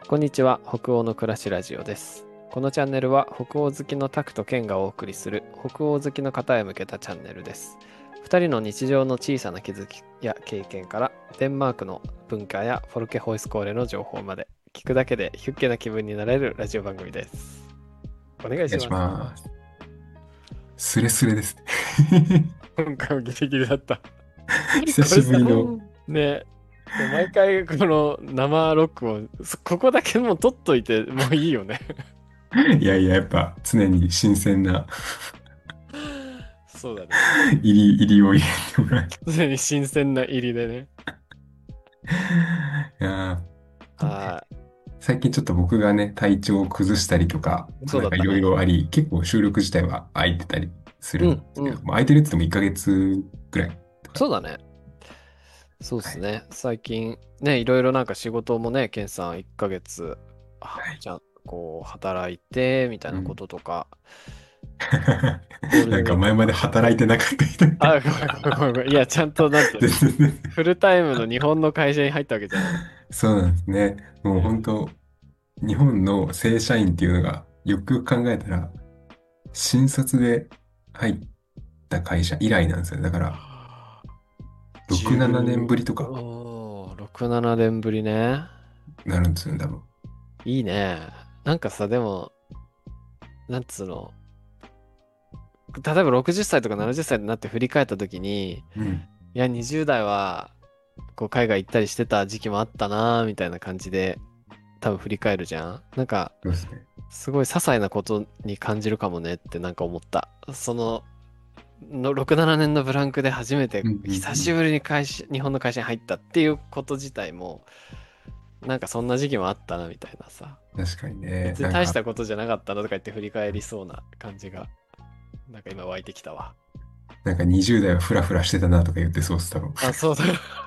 こんにちは、北欧の暮らしラジオです。このチャンネルは北欧好きのタクとケンがお送りする北欧好きの方へ向けたチャンネルです。二人の日常の小さな気づきや経験からデンマークの文化やフォルケホイスコーレの情報まで聞くだけでヒュッケな気分になれるラジオ番組です。お願いお願いしします。 ます。スレスレですね。 今回もギリギリだった。 久しこれさ、 ぶりの、 ね、毎回この生録音、ここだけもう撮っといてもういいよね。 いやいや、やっぱ常に新鮮なそうだね。 入りを入れてもらって。 常に新鮮な入りでね。 いやは最近ちょっと僕がね、体調を崩したりとか、 い。そうなんかいろいだったね。 ろあり、結構収録自体は空いてたりするうん、 んですけど、 うん。 まあ、空いてるって言っても1ヶ月くらいとか。 そうだね。そうっはい。 すね。最近、ね、いろいろなんか仕事もね、ケンさん1ヶ月、 はい。 じゃあ、こう、働いて、みたいなこうん。 ととか、ゴールデンウィークなんか前まで働いてなかった人みたい。 ごめんごめんごめんごめん。いや、ちゃんと、なんていうの、 全然フルタイムの日本の会社に入ったわけじゃない。 そうなんですね。もうね。 本当、日本の正社員っていうのが、よくよく考えたら、新卒で入った会社以来なんですよ。だから、6、7年ぶりとか 6、7年ぶりね。 なるんですよね、多分。 いいね。なんかさ、でも、なんつうの、例えば60歳とか70歳になって振り返った時に、 うん。 いや、20代は、こう、海外行ったりしてた時期もあったなーみたいな感じで、多分振り返るじゃん。なんか、 そうですね。 すごい些細なことに感じるかもねってなんか思った。6、7年のブランクで初めてうんうん久しぶりに日本の会社に入ったっていうこと自体も、なんかそんな時期もあったなみたいなさ。 うん。確かにね。 別に大したことじゃなかったなとか言って振り返りそうな感じが、なんか今湧いてきたわ。 なんか20代はフラフラしてたなとか言ってそうっす、多分。 あ、そうだ。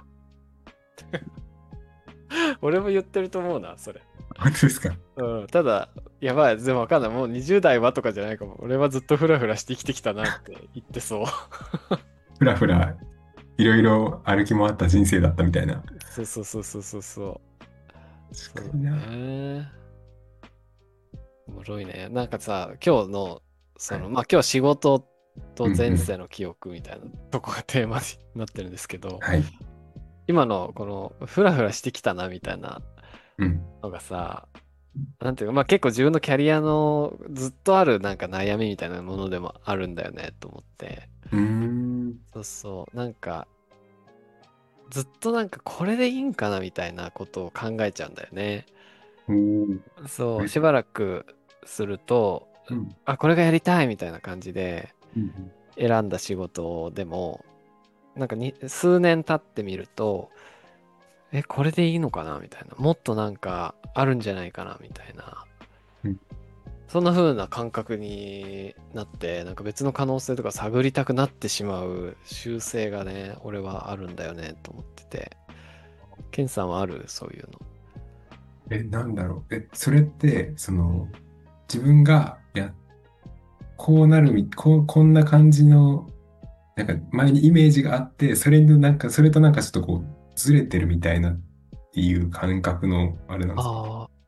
俺も言ってると思うな、それ。 本当ですか？ うん、ただ、やばい、でもわかんない。もう20代はとかじゃないかも。俺はずっとフラフラして生きてきたなって言ってそう。 フラフラ、いろいろ歩き回った人生だったみたいな。 そうそうそうそうそうそう。そ確うだかにな。 ね。おもろいね。なんかさ、今日の、 はい。 まあ今日仕事とうんうん。 前世の記憶みたいなとこがテーマになってるんですけど、 はい。 今のこのフラフラしてきたなみたいなうん。 のがさ、なんていうか、まあ結構自分のキャリアのずっとあるなんか悩みみたいなものでもあるんだよねと思って。 うーん。 そうそう。なんか、ずっとなんかこれでいいんかなみたいなことを考えちゃうんだよね。 おー。 そう、 え、 しばらくすると、 うん。 あ、これがやりたいみたいな感じでうん。 選んだ仕事でも、なんか数年経ってみると、これでいいのかなみたいな。もっとなんかあるんじゃないかなみたいな。 うん。 そんな風な感覚になって、なんか別の可能性とか探りたくなってしまう習性がね、俺はあるんだよねと思ってて。ケンさんはあるそういうの？ なんだろう。それって、自分が、こうなるこんな感じの、なんか前にイメージがあって、それとなんかちょっとこう、ずれてるみたいなっていう感覚の、あれなんですか？ ああ、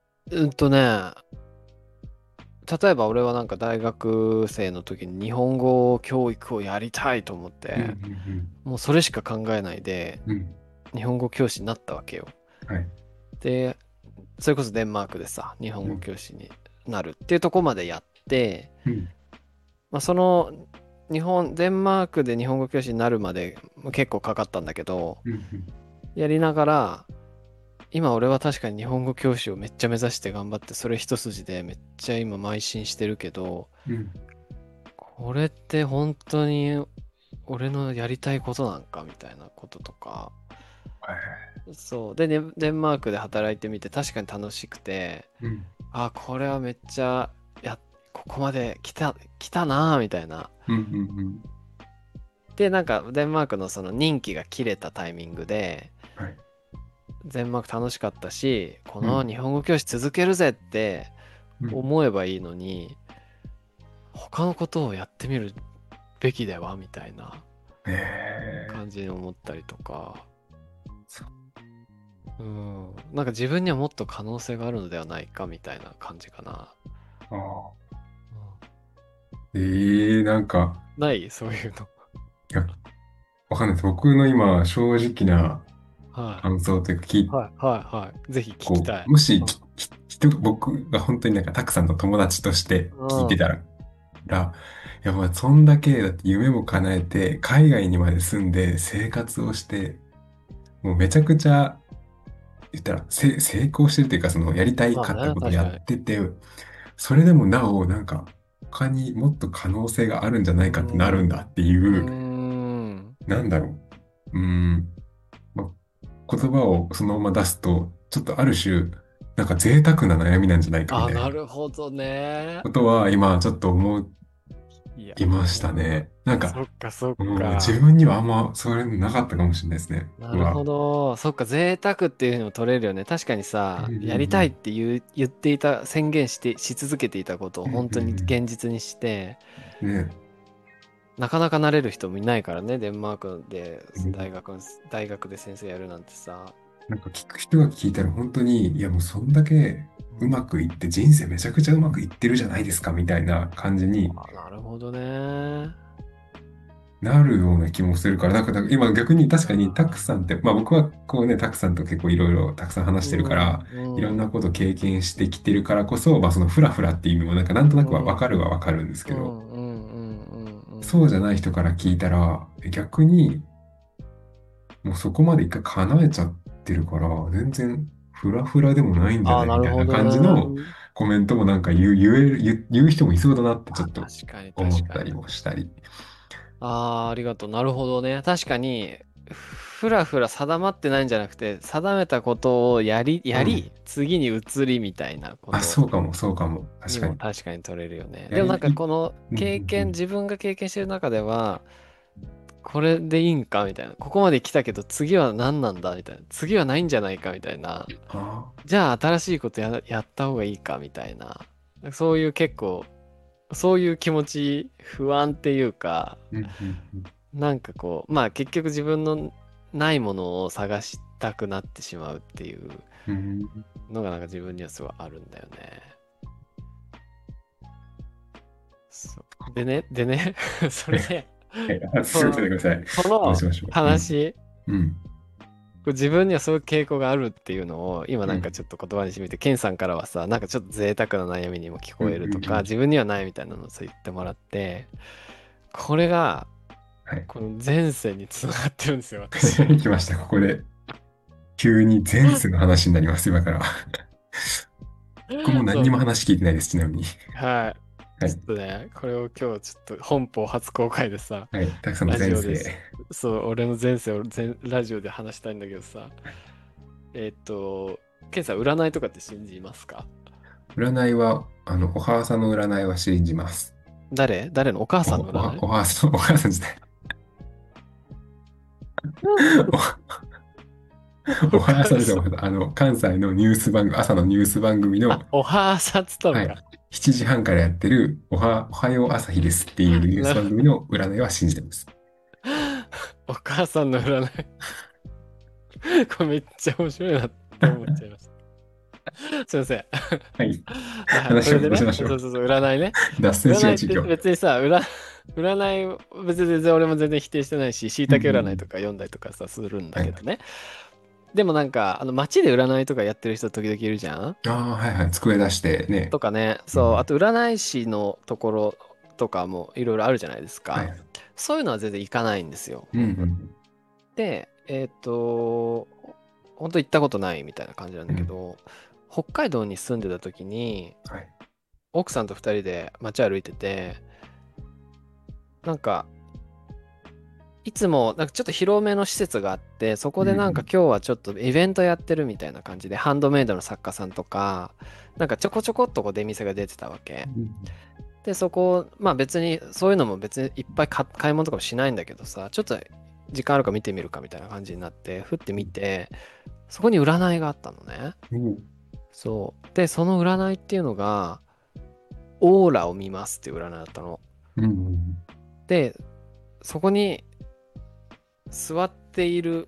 例えば俺はなんか大学生の時に日本語教育をやりたいと思っうんうて、 んもうそれしか考えないで、 うん。うん。 日本語教師になったわけよ。 はい。 で、それこそデンマークでさ、日本語うん。 教師になるっていうとこまでやって、 うん。 まあ、デンマークで日本語教師になるまで結構かかったんだけど、 うん。 やりながら、今俺は確かに日本語教師をめっちゃ目指して頑張って、それ一筋でめっちゃ今邁進してるけど、 うん。 これって本当に俺のやりたいことなんかみたいなこととか、 はい。 そう。で、デンマークで働いてみて確かに楽しくて、 うん。 あ、これはめっちゃ、ここまで来たなぁ、みたいな。 うん。うん。 で、なんか、デンマークのその任期が切れたタイミングで、 はい。 デンマーク楽しかったし、こうん。 の日本語教師続けるぜってうん。 思えばいいのに、他のことをやってみるべきではみたいなえ感じに思ったりとか、 そう。 うん。なんか自分にはもっと可能性があるのではないかみたいな感じかな。 ああ。 うん、 なんか、 ないそういうの。 いや、わかんないです。僕の今、正直なはい。 感想というか、 はい。はい。はい。ぜひ聞きたい。 もし、 うん。 僕が本当になんかたくさんの友達として聞いてうん。 たら、いや、まあ、そんだけ、だって夢も叶えて、海外にまで住んで生活をして、もうめちゃくちゃ、言ったら、成功してるというか、そのやりたいまあね、 かったことやっ確かに。 てて、それでもなお、なんか、他にもっと可能性があるんじゃなういかってなるんーん。 だってうーいう、 ん。 なんだろう。まあ、言葉をそのまま出すと、ちょっとある種、なんか贅沢な悩みなんじゃないかみあ、 たいななるほどね。 ことは今ちょっと思いやいましたー、 ね。なんか、 そっかそっ自か。 分にはあんまそれなかったかもしれないですね。 なるほど。そっか、贅沢っていうふうにも取れるよね。確かにうんさ、やりたいっうんて言っていた、宣言し続けていたことをうん。うん本当にうん現実にして、 うん。ね。 なかなかなれる人もいないからね。デンマークでうん大学で先生やるなんてさ。 なんか聞く人が聞いたら本当に、いやもうそんだけううん。 まくいって人生めちゃくちゃうまくいってるじゃないですかみたいな感じにあ、なるほどね。 なるような気もするから、だから今逆に確かにタクあさんって、まあ僕はこうね、タクさんと結構いろいろたくさん話ー、 してるから、いろんうん、 なこと経験してきてるからこそ、まあそのフラフラっていう意味もなんかなんとなくうん、うん、 わかるはわかるんですけど、 うん、うん、うん、うん。 そうじゃない人から聞いたら、逆にもうそこまで一回叶えちゃってるから、全然フラフラでもないんじゃああ、 ないなみたいなるほど感じのね。 コメントもなんか言う人もいそうだなってちょあ、 っと確かに、確かに。 思ったりもしたり。 ああ、ありがとう。なるほどね。確かに、ふらふら定まってないんじゃなくて、定めたことをうん。 次に移りみたいなこあ、 とそうかも。確にかに。 も確かに取れるよね。 やり、 でもなんかこのうんうんうん。 自分が経験してる中では、これでいいんかみたいな。ここまで来たけど次は何なんだみたいな。次はないんじゃないかみたいな。 あじゃあ新しいことやった方がいいかみたいな。そういう結構、そういう気持ち、不安っていうか、 うんうんうんなんかこう、まあ結局自分のないものを探したくなってしまうっていううんのがなんか自分にはすごいあるんだよね。そうでね、それで、 はい、すいません、 この、 ごめんなさい。 このどうしましょう。うん。 話、 うん。 自分にはそういう傾向があるっていうのを今うん。 なんかちょっと言葉にしてみて、ケンさんからはさ、なんかちょっと贅沢な悩みにも聞うん。うこえるとか、 んうん自分にはないみたいなのをそう言ってもらって、これが、 はい。 この前世につながってるんですよ、私。 来ました。ここで、急に前世の話になります、今から。僕も何にもそう。 話聞いてないです、ちなみに。 はい。ちょはい。 っとね、これを今日ちょっと本邦初公開でさ、 はい。たくさんのラジ前世。 オです。そう、俺の前世をラジオで話したいんだけどさ、えっと、ケンさん、占いとかって信じますか？ 占いは、お母さんの占いは信じます。 誰のお母さんの占い？ お母さん、お母さん自体。おお母さんですよ。 母さん。 関西のニュース番組、朝のニュース番組の、 あ、お母さんっつったのはい。 か。 7時半からやってるおはよう朝日ですっていうニュース番組の占いは信じてます。 お母さんの占い。これめっちゃ面白いなって思っちゃいました。すいません。 はい。 はい、そ話をれでね、 戻しましょう。 占いね。 脱線し占いってがち今日。 別にさ、占い、別に全然俺も全然否定してないし、椎うんうんう茸占いとん。 か読んだりとかさ、するんだはい。 けどね。でもなんか、街で占いとかやってる人時々いるじゃんああ、はいはい。机出してね。 とかね、そう、あうん。 と占い師のところとかもいろいろあるじゃないですか。 はい。 そういうのは全然行かないんですよ。 うんうんで、本当行ったことないみたいな感じなんうん。うん。 だけど、北海道に住んでた時に、 はい。 奥さんと二人で街歩いてて、なんか、いつも、なんかちょっと広めの施設があって、そこでなんかうん今日はちょっとイベントやってるみたいな感じで、ハンドメイドの作家さんとか、なんかちょこちょこっとこう出店が出てたわけ。 うん。 で、そこ、まあ別に、そういうのも別にいっぱい買い物とかもしないんだけどさ、ちょっと時間あるか見てみるかみたいな感じになって、ふって見て、そこに占いがあったのね。 うん。 そう。で、その占いっていうのが、オーラを見ますっていう占いだったの。 うん。 で、そこに座っている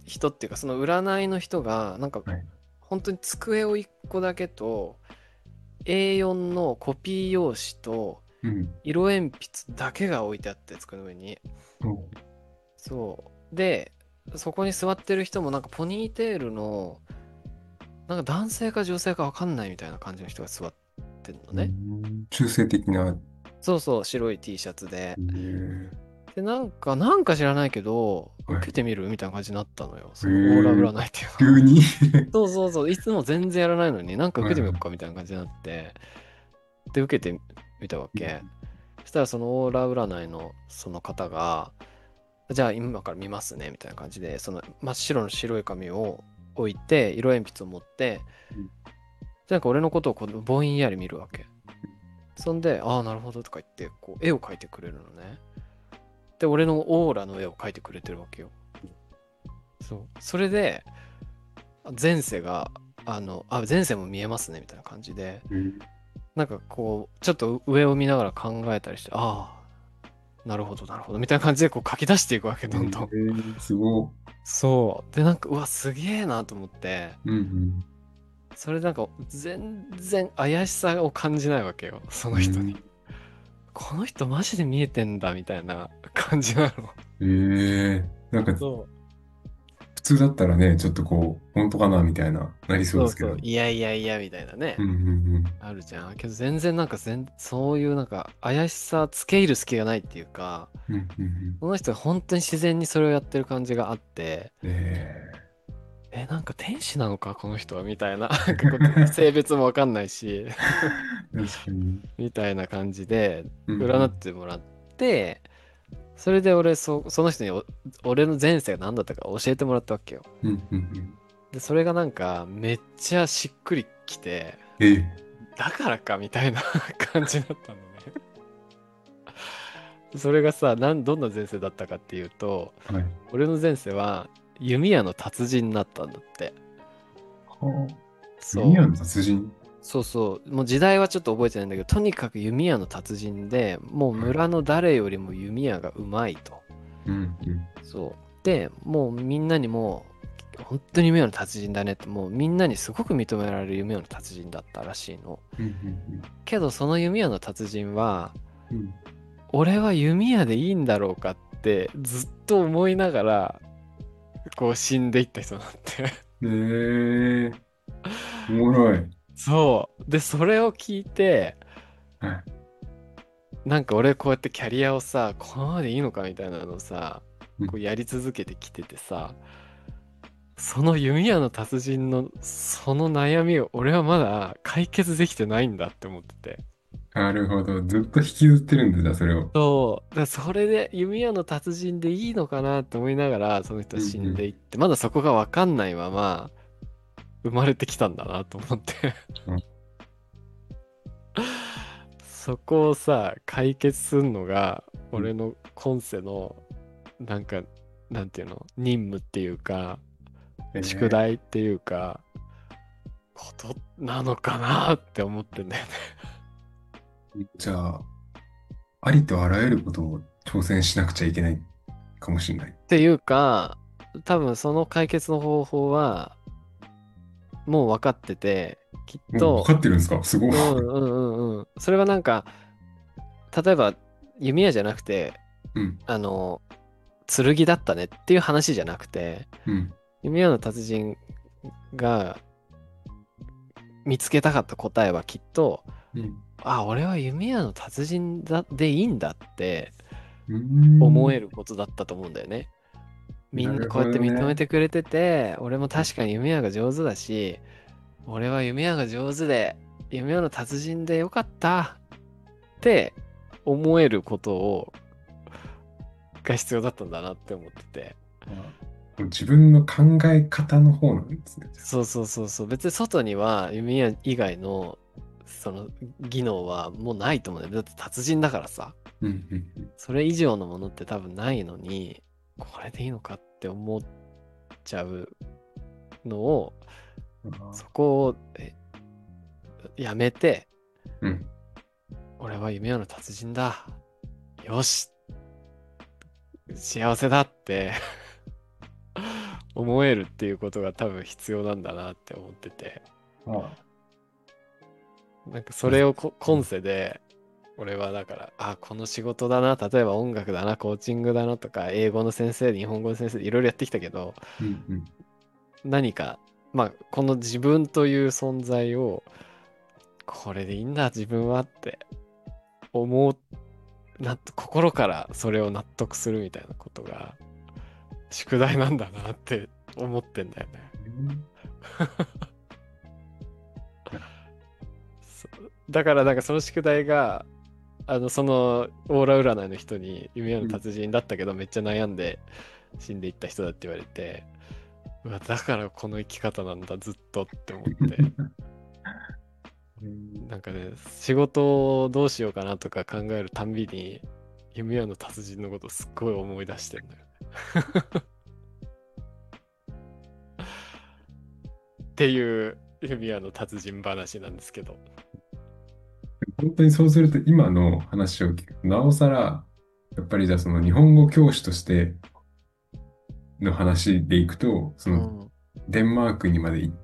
人っていうか、その占いの人が、なんかはい。 本当に机を1個だけと、A4 のコピー用紙と、 うん。 色鉛筆だけが置いてあって、机の上に。 おそう。で、そこに座ってる人もなんかポニーテールの、なんか男性か女性かわかんないみたいな感じの人が座ってんのうね。 ん。中性的な。 そうそう、白い T シャツで。 えで、なんか知らないけど、 はい。 受けてみるみたいな感じになったのよ。 えそのオーラー、 占いっていうのを。 急にそうそうそう、いつも全然やらないのに、なんか受けてみようはいはかみたいな感じになって、で、受けてみたわい。 け。そしたらそのオーラ占いのその方が、じゃあ今から見ますね、みたいな感じで、その真っ白の白い紙を置いて、色鉛筆を持って、なんか俺のことをこうぼんやり見るわけ。そんで、ああ、なるほどとか言って、こう絵を描いてくれるのね。で、俺のオーラの絵を描いてくれてるわけよ。そう。それで、前世が、前世も見えますね、みたいな感じで、なんかこう、ちょっと上を見ながら考えたりして、ああ、なるほど、なるほど、みたいな感じでこう書き出していくわけ、どんどん。 すごそう。で、なんか、うわ、すげえなと思って、 い。うんそれなんか全然怪しさを感じないわけよ、そうん。 の人に。この人マジで見えてんだ、みたいな感じなの。 なんかそう。 普通だったらね、ちょっとこう、本当かなみたいな、なりそうですけど。 そうそう。いやいやいや、みたいなね。 うんうんあるじゃん。けど全然なんかそういうなんか怪しさつけ入る隙がないっていうか、 うん。うんうんこの人は本当に自然にそれをやってる感じがあって、 うん。 なんか天使なのか、この人は、みたいな。なんかこう性別もわかんないし、 確かに。 みたいな感じで、占っうんてもらって、それで俺、その人に俺の前世が何だったか教えてもらったわけよ。 うん。うんうんで、それがなんか、めっちゃしっくりきて、 うん。 だからか、みたいな感じだったのね。それがさ、どんな前世だったかっていうと、 はい。 俺の前世は弓矢の達人になったんだって。 はあ。弓矢のそう。 達人。 そうそう。もう時代はちょっと覚えてないんだけど、とにかく弓矢の達人で、もうはい。 村の誰よりも弓矢がうまいと。 うんうん。 そう。で、もうみんなにも、本当に弓矢の達人だねって、もうみんなにすごく認められる弓矢の達人だったらしいの。 うんうんけど、その弓矢の達人は、 うん。 俺は弓矢でいいんだろうかってずっと思いながら、こう死んでいった人なんて。 おもろい。 そう。で、それを聞いて、 はい。 なんか俺こうやってキャリアをさ、このままでいいのかみたいなのをさ、 うんこうやり続けてきててさ、その弓矢の達人のその悩みを俺はまだ解決できてないんだって思ってて。 なるほど。ずっと引きずってるんだ、じゃあそれを。 そう。だからそれで弓矢の達人でいいのかなって思いながら、その人は死んでいって、まだそこがわかんないまま生まれてきたんだなと思って。 うんそこをさ、解決するのが、 うん俺の今世の、なんか、なんていうの、任務っていうか、宿え題っていうか、ことなのかなって思ってんだよね。 じゃあ、ありとあらゆることを挑戦しなくちゃいけないかもしれない。 っていうか、多分その解決の方法は、もう分かってて、きっもう分かと、 ってるんですか？すごい。 うんうんうんうん。それはなんか、例えば、弓矢じゃなくて、 うん、 あの、剣だったねっていう話じゃなくて、 うん、 弓矢の達人が見つけたかった答えはきっと、 うん。 俺は弓矢の達人でいいんだってうーん。 思えることだったと思うんだよね。みんななるほこうやって認めどね。 てくれてて、俺も確かに弓矢が上手だし、俺は弓矢が上手で、弓矢の達人でよかったって思えることが必要だったんだなって思ってて。 自分の考え方の方なんですね。じゃあそうそうそうそう。別に外には弓矢以外のその技能はもうないと思うんだよ。だって達人だからさ。 うんうんそれ以上のものって多分ないのに、これでいいのかって思っちゃうのを、そこをやめて、 うん。 俺は夢の達人だ。よし、幸せだって思えるっていうことが多分必要なんだなって思ってて、 あなんかそれを今世で、俺はだから、あ、この仕事だな、例えば音楽だな、コーチングだなとか、英語の先生、日本語の先生でいろいろやってきたけど、 うんうん。 何か、まあ、この自分という存在を、これでいいんだ、自分はって思う、心からそれを納得するみたいなことが、宿題なんだなって思ってんだよね。だから、なんかその宿題が、そのオーラ占いの人に弓矢の達人だったけどめっちゃ悩んで死んでいった人だって言われて、うわ、だからこの生き方なんだずっとって思って、なんかね、仕事をどうしようかなとか考えるたんびに弓矢の達人のことすっごい思い出してんだよね。っていう弓矢の達人話なんですけど。 本当にそうすると今の話を聞くと、なおさら、やっぱりじゃあその日本語教師としての話でいくと、そのうん、 デンマークにまで行って、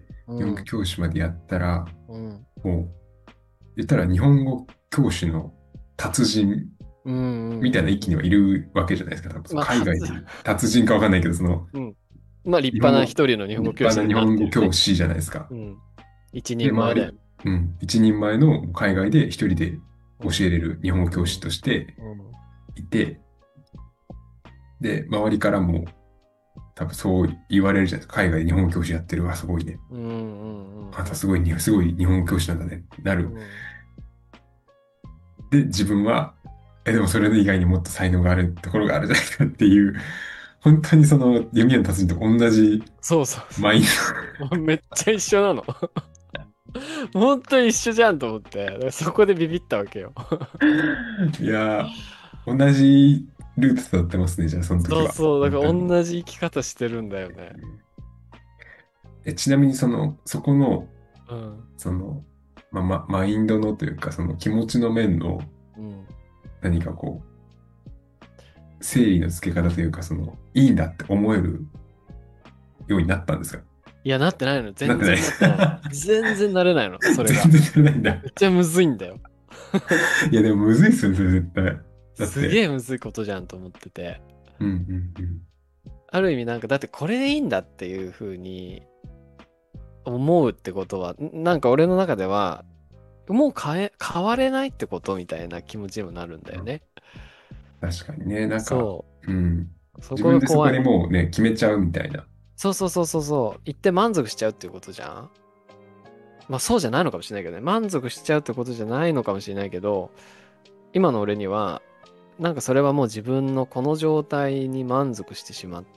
日本語うん、 教師までやったら、 うん、 もう、言ったら日本語教師の達人うん、うみたいなん、うん。 域にはいるわけじゃないですか。多分そのまあ、 海外で達人かわかんないけど、そのうん。まあ、立派な日本語、 一人の日本語教師に立派な日なってるね。 本語教師じゃないですか。 うん。一で、 人前だよ。 周り、一人前の海外で一人でうん。 教えれる日本語教師うん。 としてうん。 いて、で、周りからも多分そう言われるじゃないですか。海外で日本語教師やってるわ、すごいね。 うん。うん。 あんたすごい日本語教師なんだねってなる。 うん。 で、自分は、でもそれ以外にもっと才能があるところがあるじゃないかっていう、本当にその弓矢の達人と同じそうそうそマインう。もうめっちゃ一緒なの。本当に一緒じゃんと思って。だからそこでビビったわけよ。 ド。いやー、同じルートだってますね、じゃあその時は。 そうそう。だから本当に。 同じ生き方してるんだよね。 ちなみにそこの、 うん。 その、マインドのというか、その気持ちの面のうん。 何かこう、整理のつけ方というか、いいんだって思えるようになったんですか？ いや、なってないの。全なってない。 然なってない。全然なれないの。それが。 全然なれないんだ。 めっちゃむずいんだよ。 いや、でもむずいっすよね、それ絶対。だって、 すげえむずいことじゃんと思ってて。 うんうんうん。 ある意味なんか、だってこれでいいんだっていう風に思うってことは、なんか俺の中では、もう変われないってことみたいな気持ちにもなるんだよね。 確かにね、なんか、 そうん。 う。そ自こ分でそこが怖いの。 にもうね、決めちゃうみたいな。 そうそうそうそうそう。言って満足しちゃうっていうことじゃん。まあそうじゃないのかもしれないけどね。満足しちゃうってことじゃないのかもしれないけど、今の俺には、なんかそれはもう自分のこの状態に満足してしまって、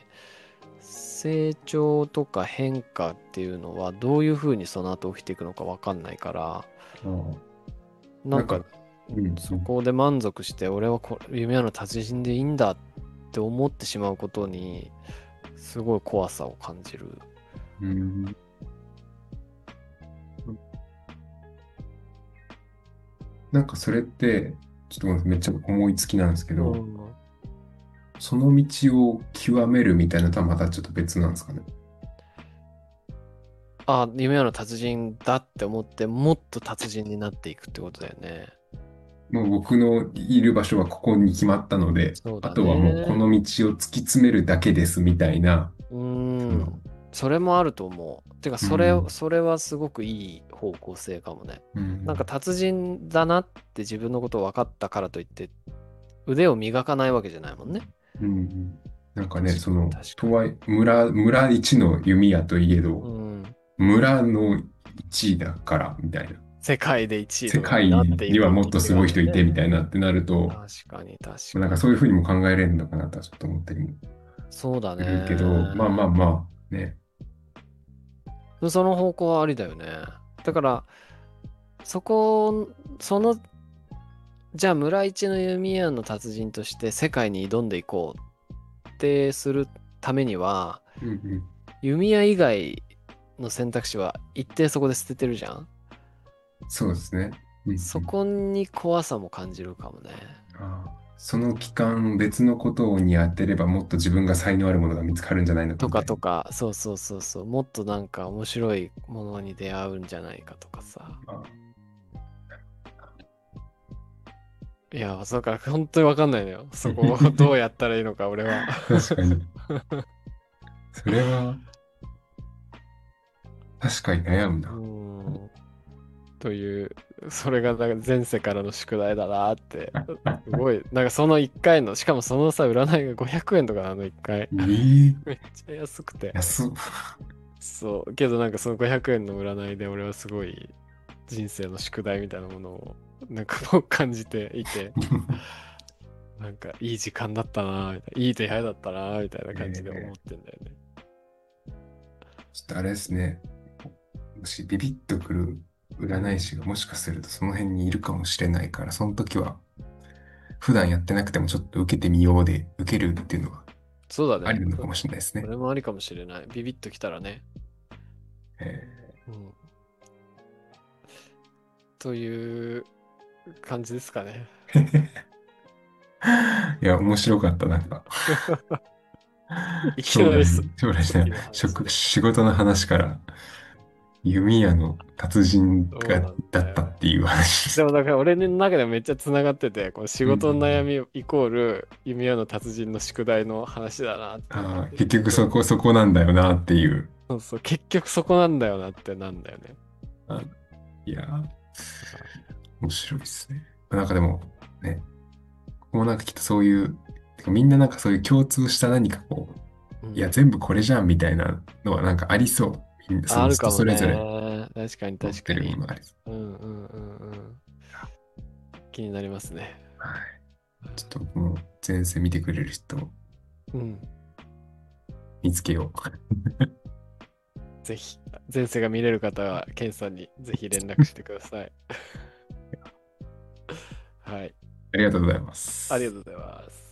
成長とか変化っていうのはどういうふうにその後起きていくのかわかんないから、 うん、 なんかなんか、うんうん。 そこで満足して俺は夢の達人でいいんだって思ってしまうことにすごい怖さを感じる。 うん、なんかそれって、ちょっとごめんなさいめっちゃ思いつきなんですけど、 うん。 その道を極めるみたいなのとはまたちょっと別なんですかね。 あ、夢の達人だって思ってもっと達人になっていくってことだよね。 もう僕のいる場所はここに決まったので、 そうだあとはもうこね。 の道を突き詰めるだけですみたいな、 うその、 ん。それもあると思う。てか、 うん、 それはすごくいい方向性かもね。なんかうん、 達人だなって自分のことを分かったからといって、腕を磨かないわけじゃないもんね。 うん、なんかね、 確確かに。 とはいえ、村一の弓矢といえうど、 ん。 村の一位だからみたいな。 世界で1位とかに世界なっていにはもっく道とすごい人いがあるよね。 てみたいなってなると、 確かに、確なんかかに。 そういうふうにも考えれるのかなとはちょっと思ったりもそうだするけど、まあまね。 あまあ、ね。 その方向はありだよね。だから、そこ、その、じゃあ村一の弓矢の達人として世界に挑んでいこうってするためには、 うんうん。 弓矢以外の選択肢は一定そこで捨ててるじゃん。 そうですね。うんうん。 そこに怖さも感じるかもね。 ああ、 その期間別のことに当てればもっと自分が才能あるものが見つかるんじゃないのかとみたいな。 かとか、そうそうそうそう、もっとなんか面白いものに出会うんじゃないかとかさ。 あ、 いや、そうか、本当にわかんないのよ。そこをどうやったらいいのか、俺は。 確かに。それは確かに悩むうな。 ーん。という、それがなんか前世からの宿題だなって、すごい、なんかその1回の、しかもそのさ、占いが500円とかなの、1回。 ええ、 めっちゃ安くて。 安っ。 そう、けどなんかその500円の占いで俺はすごい人生の宿題みたいなものをなんかこう感じていて、なんかいい時間だったなみたいな、いい出会いだったなみたいな感じで思っええ、 てんだよね。 ちょっとあれですね。もしビビッとくるうん。 占い師がもしかするとその辺にいるかもしれないから、その時は普段やってなくてもちょっと受けてみようで受けるっていうのはそうだね。 ありなのかもしれないですね。 それもありかもしれない。ビビッときたらね。 えうん。という感じですかね。 ーいや、面白かった。なんか、 いき将来、 なり将来じゃない、 初期の話で。 仕事の話から弓矢の達人が、 そうなんだっただよ。 っていう話です。 でもだから俺の中でめっちゃつながってて、この仕うんう事の悩ん。 みイコール弓矢の達人の宿題の話だなって思っああ、 て、 結局すごい。 そこなんだよなっていう。 そうそう、結局そこなんだよなってなんだよね。 あ、いやー、面白いですね。なんかでも、ね、もうなんかきっとそういう、てかみんななんかそういう共通した何かこう、いや、 うん。 全部これじゃんみたいなのはなんかありそう。みんなその人あるかもそれぞれね。確かに持ってるも確かに。 のありそう。 うんうんうんうん。気になりますね。 はい。ちょっと僕も前世見てくれる人をうん。 見つけよう。 ぜひ、前世が見れる方は、ケンさんにぜひ連絡してください。はい。 ありがとうございまありがす。 とうございます。